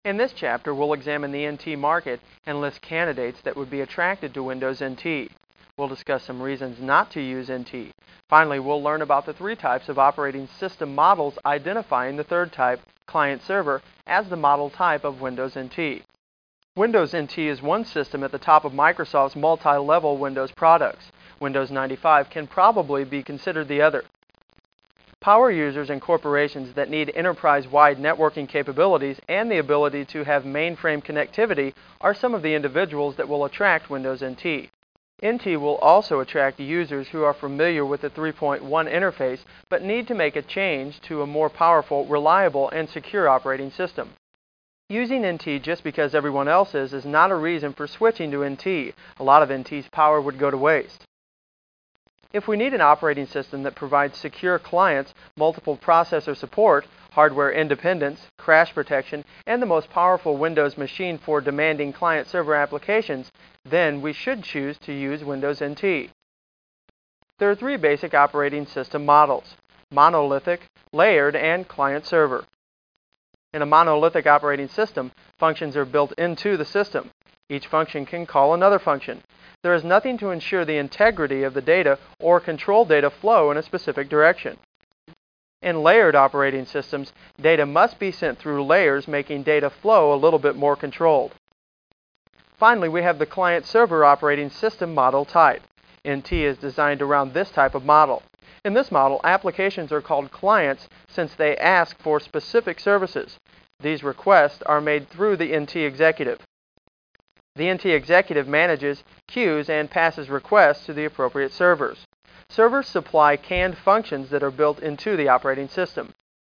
In this chapter, we'll examine the NT market and list candidates that would be attracted to Windows NT. We'll discuss some reasons not to use NT. Finally, we'll learn about the three types of operating system models, identifying the third type, client-server, as the model type of Windows NT. Windows NT is one system at the top of Microsoft's multi-level Windows products. Windows 95 can probably be considered the other. Power users and corporations that need enterprise-wide networking capabilities and the ability to have mainframe connectivity are some of the individuals that will attract Windows NT. NT will also attract users who are familiar with the 3.1 interface but need to make a change to a more powerful, reliable, and secure operating system. Using NT just because everyone else is not a reason for switching to NT. A lot of NT's power would go to waste. If we need an operating system that provides secure clients, multiple processor support, hardware independence, crash protection, and the most powerful Windows machine for demanding client-server applications, then we should choose to use Windows NT. There are three basic operating system models: monolithic, layered, and client-server. In a monolithic operating system, functions are built into the system. Each function can call another function. There is nothing to ensure the integrity of the data or control data flow in a specific direction. In layered operating systems, data must be sent through layers, making data flow a little bit more controlled. Finally, we have the client-server operating system model type. NT is designed around this type of model. In this model, applications are called clients since they ask for specific services. These requests are made through the NT executive. The NT executive manages, queues, and passes requests to the appropriate servers. Servers supply canned functions that are built into the operating system.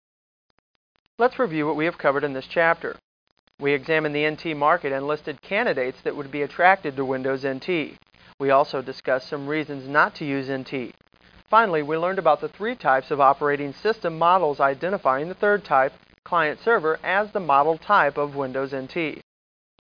Let's review what we have covered in this chapter. We examined the NT market and listed candidates that would be attracted to Windows NT. We also discussed some reasons not to use NT. Finally, we learned about the three types of operating system models, identifying the third type, client-server, as the model type of Windows NT.